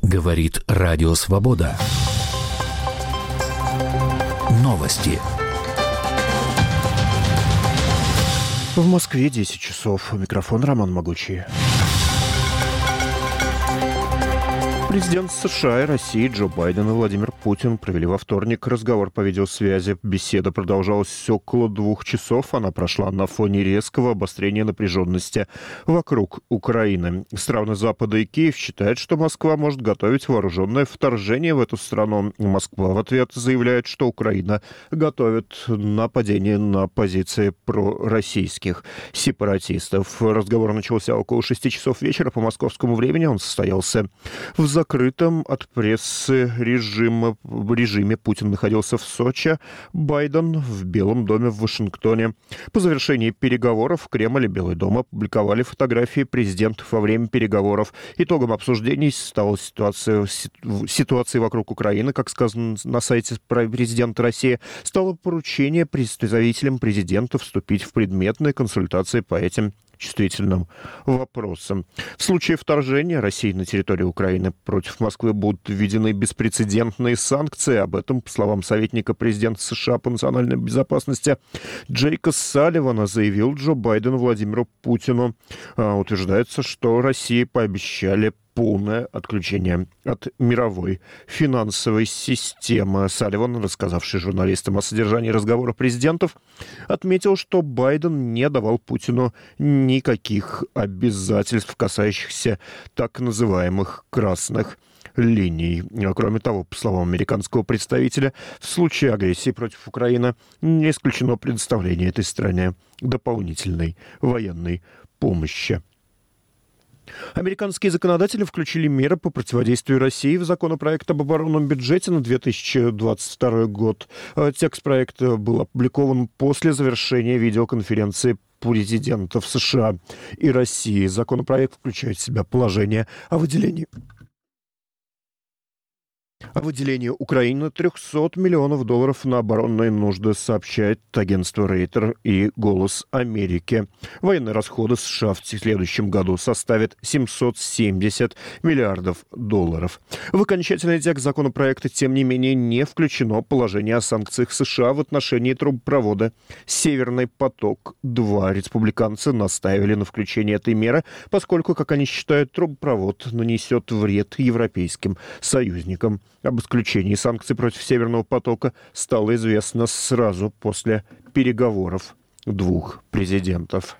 Говорит Радио Свобода. Новости. В Москве 10 часов. Микрофон Роман Могучий. Президент США и России Джо Байден и Владимир Путин провели во вторник разговор по видеосвязи. Беседа продолжалась около 2 часов. Она прошла на фоне резкого обострения напряженности вокруг Украины. Страны Запада и Киев считают, что Москва может готовить вооруженное вторжение в эту страну. Москва в ответ заявляет, что Украина готовит нападение на позиции пророссийских сепаратистов. Разговор начался около 6 часов вечера по московскому времени. Он состоялся в закрытом от прессы режиме. Путин находился в Сочи, Байден в Белом доме в Вашингтоне. По завершении переговоров Кремль и Белый дом опубликовали фотографии президентов во время переговоров. Итогом обсуждений стала ситуация вокруг Украины, как сказано на сайте президента России, стало поручение представителям президента вступить в предметные консультации по этим чувствительным вопросам. В случае вторжения России на территорию Украины против Москвы будут введены беспрецедентные санкции. Об этом, по словам советника президента США по национальной безопасности Джейка Салливана, заявил Джо Байден Владимиру Путину. Утверждается, что России пообещали полное отключение от мировой финансовой системы. Салливан, рассказавший журналистам о содержании разговора президентов, отметил, что Байден не давал Путину никаких обязательств, касающихся так называемых «красных линий». Кроме того, по словам американского представителя, в случае агрессии против Украины не исключено предоставление этой стране дополнительной военной помощи. Американские законодатели включили меры по противодействию России в законопроект об оборонном бюджете на 2022 год. Текст проекта был опубликован после завершения видеоконференции президентов США и России. Законопроект включает в себя положение о выделении Украине $300 миллионов на оборонные нужды, сообщает агентство Рейтер и «Голос Америки». Военные расходы США в следующем году составят $770 миллиардов. В окончательный текст законопроекта, тем не менее, не включено положение о санкциях США в отношении трубопровода «Северный поток-2». Республиканцы настаивали на включении этой меры, поскольку, как они считают, трубопровод нанесет вред европейским союзникам. Об исключении санкций против Северного потока стало известно сразу после переговоров двух президентов.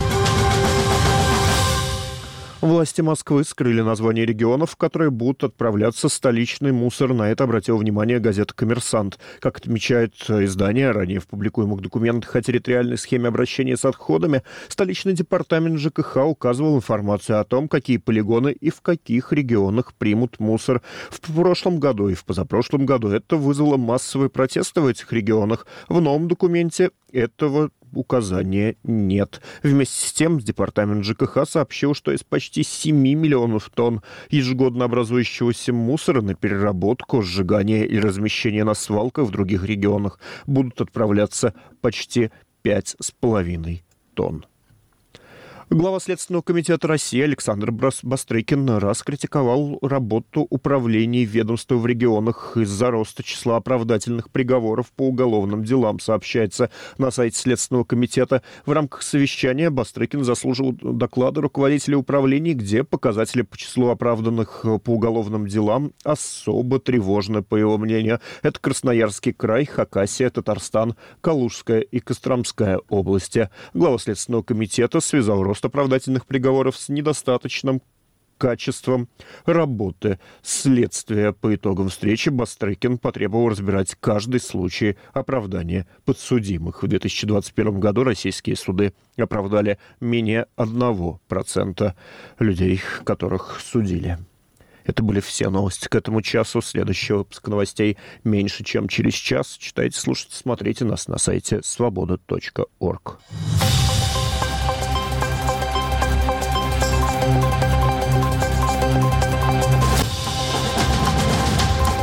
Власти Москвы скрыли названия регионов, в которые будут отправляться столичный мусор. На это обратила внимание газета «Коммерсант». Как отмечает издание, ранее в публикуемых документах о территориальной схеме обращения с отходами, столичный департамент ЖКХ указывал информацию о том, какие полигоны и в каких регионах примут мусор. В прошлом году и в позапрошлом году это вызвало массовые протесты в этих регионах. В новом документе этого указания нет. Вместе с тем, департамент ЖКХ сообщил, что из почти 7 миллионов тонн ежегодно образующегося мусора на переработку, сжигание и размещение на свалках в других регионах будут отправляться почти 5,5 тонн. Глава Следственного комитета России Александр Бастрыкин раскритиковал работу управлений ведомства в регионах из-за роста числа оправдательных приговоров по уголовным делам, сообщается на сайте Следственного комитета. В рамках совещания Бастрыкин заслушал доклады руководителей управлений, где показатели по числу оправданных по уголовным делам особо тревожны, по его мнению. Это Красноярский край, Хакасия, Татарстан, Калужская и Костромская области. Глава Следственного комитета связал рост оправдательных приговоров с недостаточным качеством работы следствия. По итогам встречи Бастрыкин потребовал разбирать каждый случай оправдания подсудимых. В 2021 году российские суды оправдали менее 1% людей, которых судили. Это были все новости к этому часу. Следующий выпуск новостей меньше, чем через час. Читайте, слушайте, смотрите нас на сайте svoboda.org.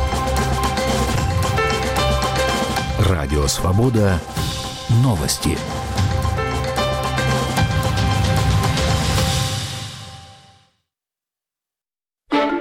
Радио «Свобода». Новости.